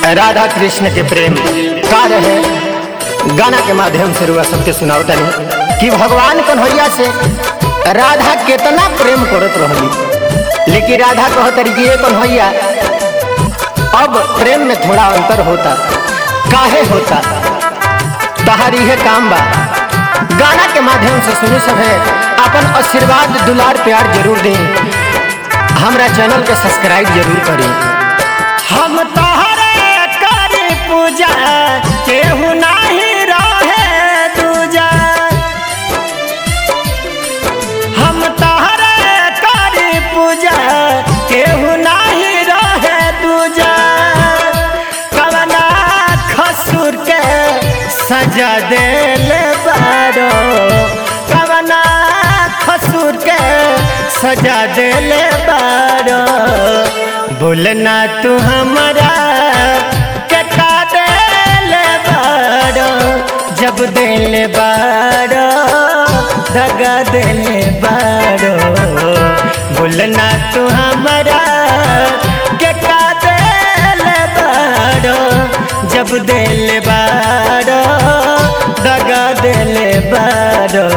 राधा कृष्ण के प्रेम का रहे गाना के माध्यम से रुआ सबके सुनावतनी कि भगवान कन्हैया से राधा कितना प्रेम करत रहली, लेकिन राधा कहतरी कि ये कन्हैया अब प्रेम में थोड़ा अंतर होता, काहे होता तहारी है काम बा। गाना के माध्यम से सुने सब है अपन आशीर्वाद दुलार प्यार जरूर दें, हमारा चैनल के सब्सक्राइब जरूर करें। हम तोहरे करी पूजा केहू नहीं रहे दूजा, हम तोहरे करी पूजा केहू नहीं रहे दूजा। कवना खसूर के सजा देले बारो, कवना खसूर के सजा देले बारो। बोलना तू हमारा के का देले बारो, जब देले बारो दगा देले बारो। बोलना तू हमारा के का देले बारो, जब देले बारो दगा देले बारो।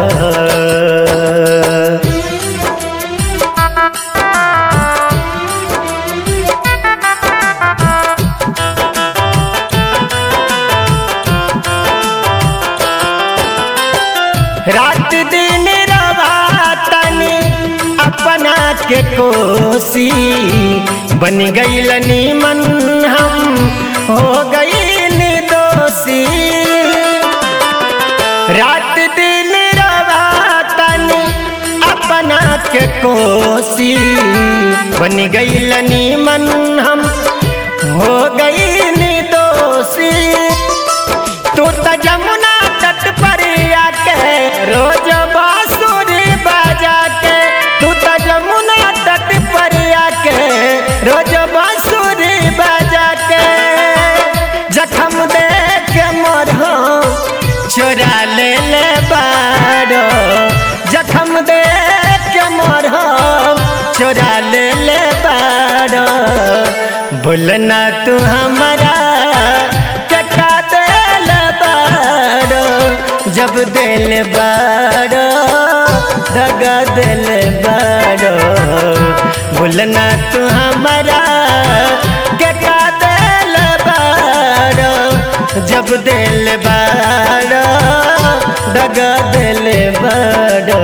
रात दिन रवातनी अपना के कोसी, बन गईलनी मन हम हो गई दोषी। रात दिन रवातनी अपना के कोसी, बन गईलनी मन हम हो गई दोषी। तू तो जमुना तट पर आके रोज बांसुरी बजा के, तू तो जमुना तट पर आके रोज बांसुरी बजा के। जख्म देख के मोर चोरा ले ले बारो, जख्म देख के मोर चोरा ले ले बारो। बोलना तू हमारा के का देले बारो, जब देले बारो दगा देले बारो। बोलना तू हमारा के का देले बारो, जब देले बारो दगा देले बारो।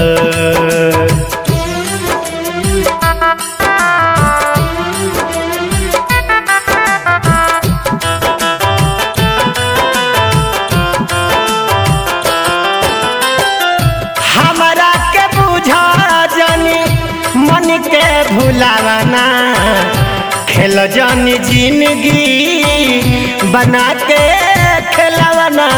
भुलावाना खेल जानी जिंदगी बना के खेलवाना,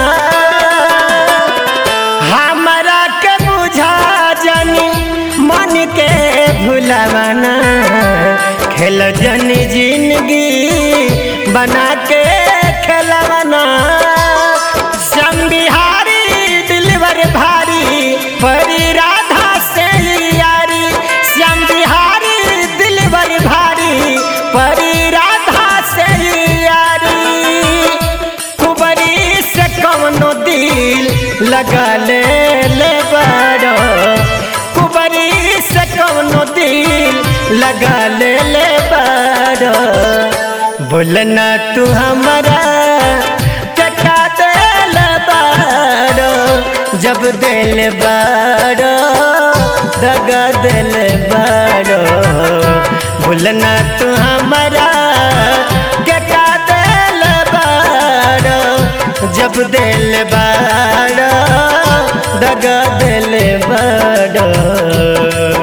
हमारा के बुझा जानी मन के भुलावाना। खेल जानी जिंदगी बना के खेलवाना। श्याम बिहारी दिलवर भारी परी राधा से यारी, श्याम बिहारी दिलवर भारी परी राधा से यारी। कुबरी से कौनो दिल लगा ले ले बारो, कुबरी से कौनो दिल लगा ले ले बारो। बोलना तू हमारा के का देले बारो, जब देले बारो दगा देले बारो। बोलना तू हमारा के का देले बारो, जब देले बारो दगा देले बारो।